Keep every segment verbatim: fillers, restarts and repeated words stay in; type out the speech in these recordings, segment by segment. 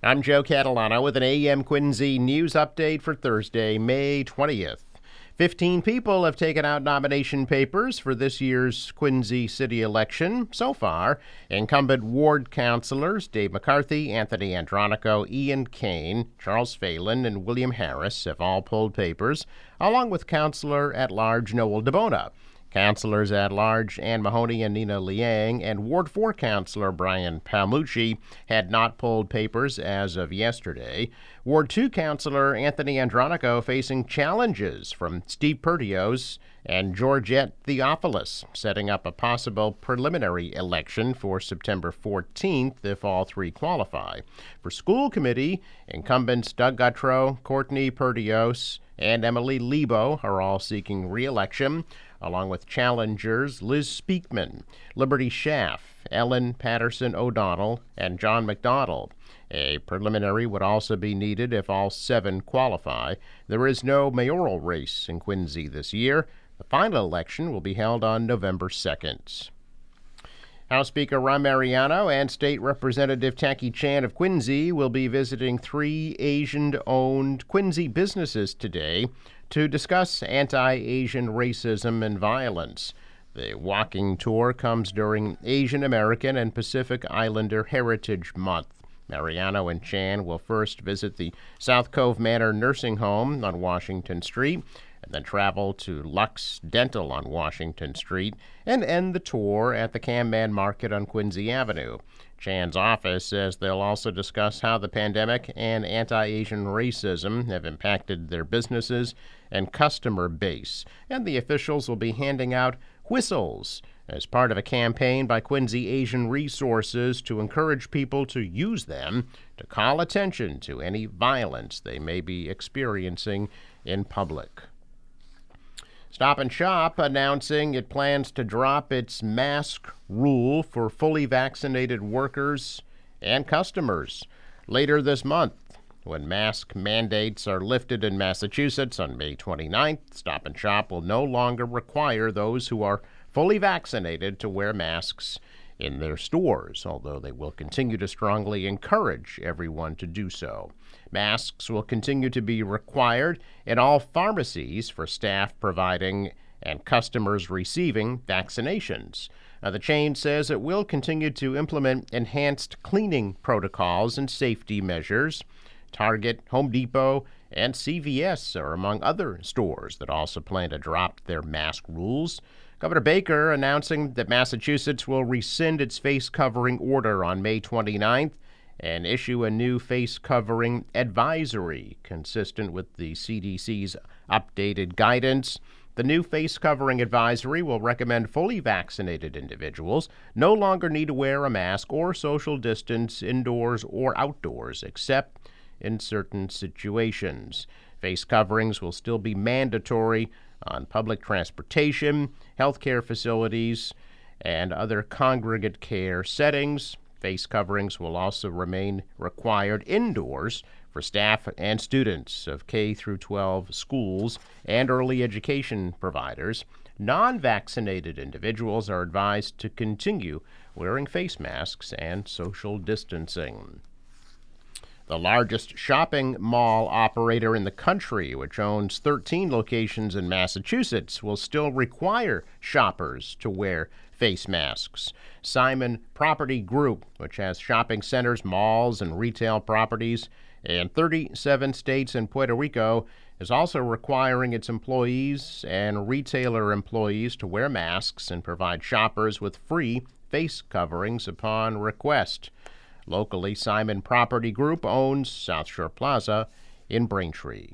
I'm Joe Catalano with an A M Quincy news update for Thursday, May twentieth. Fifteen people have taken out nomination papers for this year's Quincy city election. So far, incumbent ward councilors Dave McCarthy, Anthony Andronico, Ian Kane, Charles Phelan, and William Harris have all pulled papers, along with Councilor at Large Noel DeBona. Councilors at Large Ann Mahoney and Nina Liang and Ward four Councilor Brian Palmucci had not pulled papers as of yesterday. Ward two Councilor Anthony Andronico facing challenges from Steve Perdios and Georgette Theophilus, setting up a possible preliminary election for September fourteenth if all three qualify. For school committee, incumbents Doug Guttrow, Courtney Perdios, and Emily Lebo are all seeking re-election, along with challengers Liz Speakman, Liberty Schaff, Ellen Patterson O'Donnell, and John McDonald. A preliminary would also be needed if all seven qualify. There is no mayoral race in Quincy this year. The final election will be held on November second. House Speaker Ron Mariano and State Representative Tacky Chan of Quincy will be visiting three Asian-owned Quincy businesses today to discuss anti-Asian racism and violence. The walking tour comes during Asian American and Pacific Islander Heritage Month. Mariano and Chan will first visit the South Cove Manor Nursing Home on Washington Street, and then travel to Lux Dental on Washington Street, and end the tour at the Camman Market on Quincy Avenue. Chan's office says they'll also discuss how the pandemic and anti-Asian racism have impacted their businesses and customer base, and the officials will be handing out whistles as part of a campaign by Quincy Asian Resources to encourage people to use them to call attention to any violence they may be experiencing in public. Stop and Shop announcing it plans to drop its mask rule for fully vaccinated workers and customers later this month. When mask mandates are lifted in Massachusetts on May twenty-ninth, Stop and Shop will no longer require those who are fully vaccinated to wear masks in their stores, although they will continue to strongly encourage everyone to do so. Masks will continue to be required in all pharmacies for staff providing and customers receiving vaccinations. Now, the chain says it will continue to implement enhanced cleaning protocols and safety measures. Target, Home Depot, and C V S are among other stores that also plan to drop their mask rules. Governor Baker announcing that Massachusetts will rescind its face covering order on May twenty-ninth and issue a new face covering advisory consistent with the C D C's updated guidance. The new face covering advisory will recommend fully vaccinated individuals no longer need to wear a mask or social distance indoors or outdoors, except in certain situations. Face coverings will still be mandatory on public transportation, healthcare facilities, and other congregate care settings. Face coverings will also remain required indoors for staff and students of K through twelve schools and early education providers. Non-vaccinated individuals are advised to continue wearing face masks and social distancing. The largest shopping mall operator in the country, which owns thirteen locations in Massachusetts, will still require shoppers to wear face masks. Simon Property Group, which has shopping centers, malls, and retail properties in thirty-seven states and Puerto Rico, is also requiring its employees and retailer employees to wear masks and provide shoppers with free face coverings upon request. Locally, Simon Property Group owns South Shore Plaza in Braintree.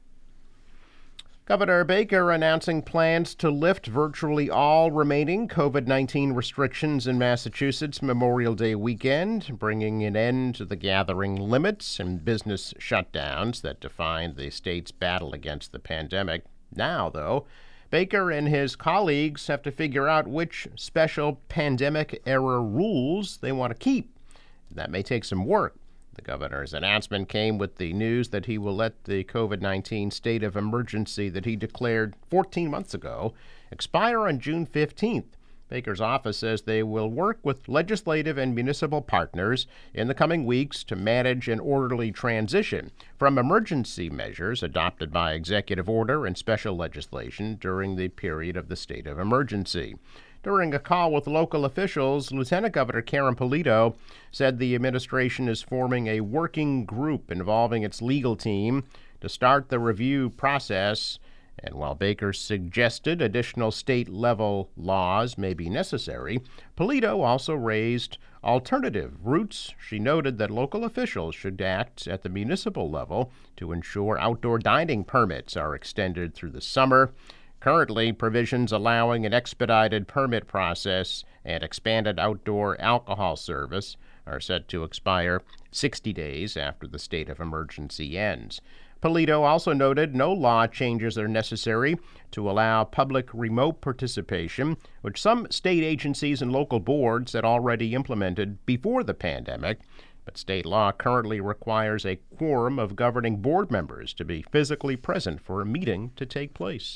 Governor Baker announcing plans to lift virtually all remaining COVID nineteen restrictions in Massachusetts Memorial Day weekend, bringing an end to the gathering limits and business shutdowns that defined the state's battle against the pandemic. Now, though, Baker and his colleagues have to figure out which special pandemic-era rules they want to keep. That may take some work. The governor's announcement came with the news that he will let the COVID nineteen state of emergency that he declared fourteen months ago expire on June fifteenth. Baker's office says they will work with legislative and municipal partners in the coming weeks to manage an orderly transition from emergency measures adopted by executive order and special legislation during the period of the state of emergency. During a call with local officials, Lieutenant Governor Karen Polito said the administration is forming a working group involving its legal team to start the review process. And while Baker suggested additional state-level laws may be necessary, Polito also raised alternative routes. She noted that local officials should act at the municipal level to ensure outdoor dining permits are extended through the summer. Currently, provisions allowing an expedited permit process and expanded outdoor alcohol service are set to expire sixty days after the state of emergency ends. Polito also noted no law changes are necessary to allow public remote participation, which some state agencies and local boards had already implemented before the pandemic. But state law currently requires a quorum of governing board members to be physically present for a meeting to take place.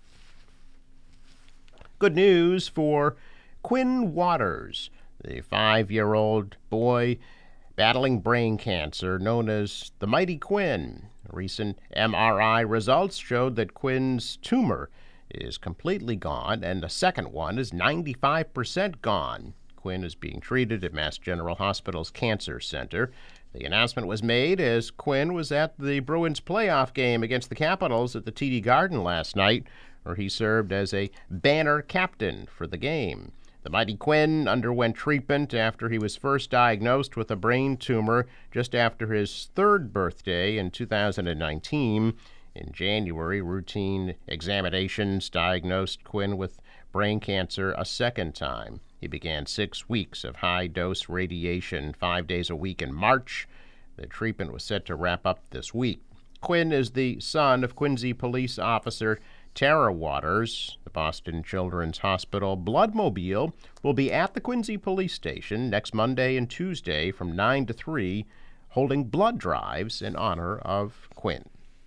Good news for Quinn Waters, the five-year-old boy battling brain cancer known as the Mighty Quinn. Recent M R I results showed that Quinn's tumor is completely gone, and the second one is ninety-five percent gone. Quinn is being treated at Mass General Hospital's Cancer Center. The announcement was made as Quinn was at the Bruins playoff game against the Capitals at the T D Garden last night, where he served as a banner captain for the game. The Mighty Quinn underwent treatment after he was first diagnosed with a brain tumor just after his third birthday in two thousand nineteen. In January, routine examinations diagnosed Quinn with brain cancer a second time. He began six weeks of high-dose radiation five days a week in March. The treatment was set to wrap up this week. Quinn is the son of Quincy police officer Tara Waters. The Boston Children's Hospital Bloodmobile will be at the Quincy Police Station next Monday and Tuesday from nine to three, holding blood drives in honor of Quinn.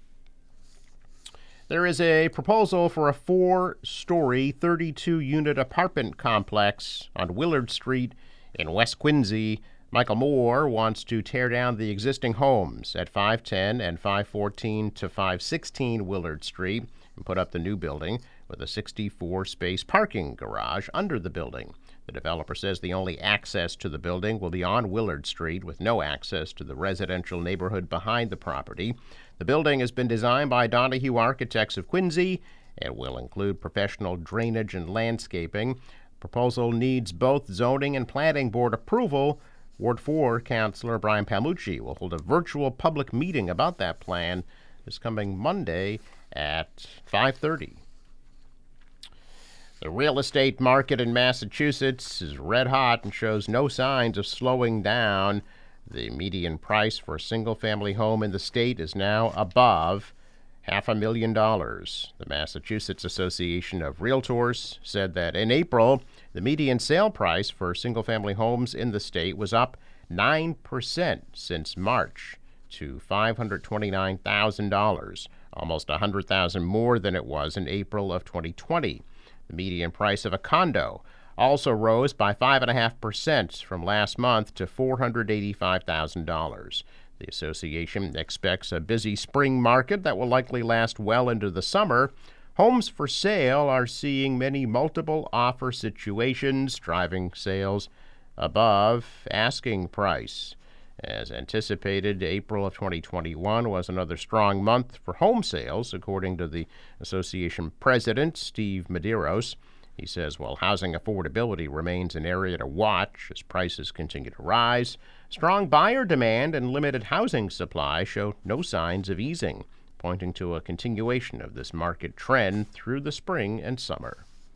There is a proposal for a four-story, thirty-two unit apartment complex on Willard Street in West Quincy. Michael Moore wants to tear down the existing homes at five ten and five fourteen to five sixteen Willard Street and put up the new building with a sixty-four space parking garage under the building. The developer says the only access to the building will be on Willard Street, with no access to the residential neighborhood behind the property. The building has been designed by Donahue Architects of Quincy and will include professional drainage and landscaping. The proposal needs both zoning and planning board approval. Ward four Councilor Brian Palmucci will hold a virtual public meeting about that plan this coming Monday at five thirty. The real estate market in Massachusetts is red hot and shows no signs of slowing down. The median price for a single-family home in the state is now above half a million dollars. The Massachusetts Association of Realtors said that in April, the median sale price for single-family homes in the state was up nine percent since March to five hundred twenty-nine thousand dollars, almost one hundred thousand dollars more than it was in April of twenty twenty. The median price of a condo also rose by five point five percent from last month to four hundred eighty-five thousand dollars. The association expects a busy spring market that will likely last well into the summer. Homes for sale are seeing many multiple offer situations, driving sales above asking price. As anticipated, April of twenty twenty-one was another strong month for home sales, according to the association president, Steve Medeiros. He says while housing affordability remains an area to watch as prices continue to rise, strong buyer demand and limited housing supply show no signs of easing, pointing to a continuation of this market trend through the spring and summer.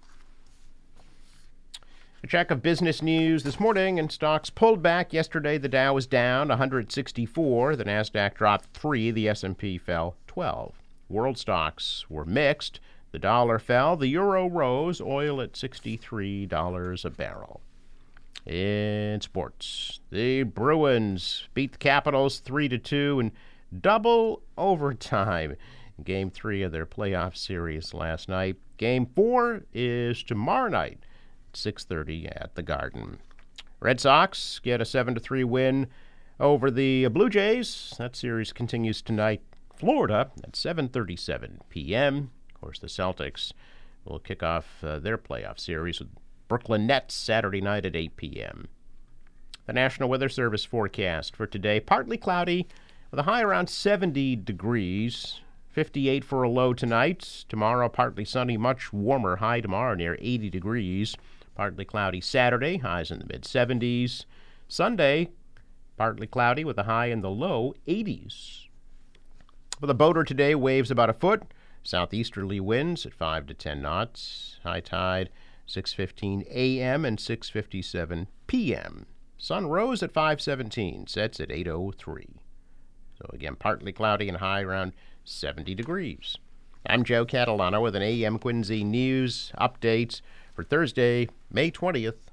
A check of business news this morning, and stocks pulled back yesterday. The Dow was down one hundred sixty-four. The Nasdaq dropped three. The S and P fell twelve. World stocks were mixed. The dollar fell. The euro rose. Oil at sixty-three dollars a barrel. In sports, the Bruins beat the Capitals three to two in double overtime. Game three of their playoff series last night. Game four is tomorrow night. at six thirty at the Garden. Red Sox get a seven to three win over the Blue Jays. That series continues tonight. Florida at seven thirty-seven p.m. Of course, the Celtics will kick off uh, their playoff series with Brooklyn Nets Saturday night at eight p.m. The National Weather Service forecast for today, partly cloudy with a high around seventy degrees, fifty-eight for a low tonight. Tomorrow, partly sunny, much warmer, high tomorrow near eighty degrees. Partly cloudy Saturday, highs in the mid seventies. Sunday, partly cloudy with a high in the low eighties. For the boater today, waves about a foot. Southeasterly winds at five to ten knots. High tide six fifteen a.m. and six fifty-seven p.m. Sun rose at five seventeen, sets at eight oh three. So again, partly cloudy and high around seventy degrees. I'm Joe Catalano with an A M Quincy News update for Thursday, May twentieth.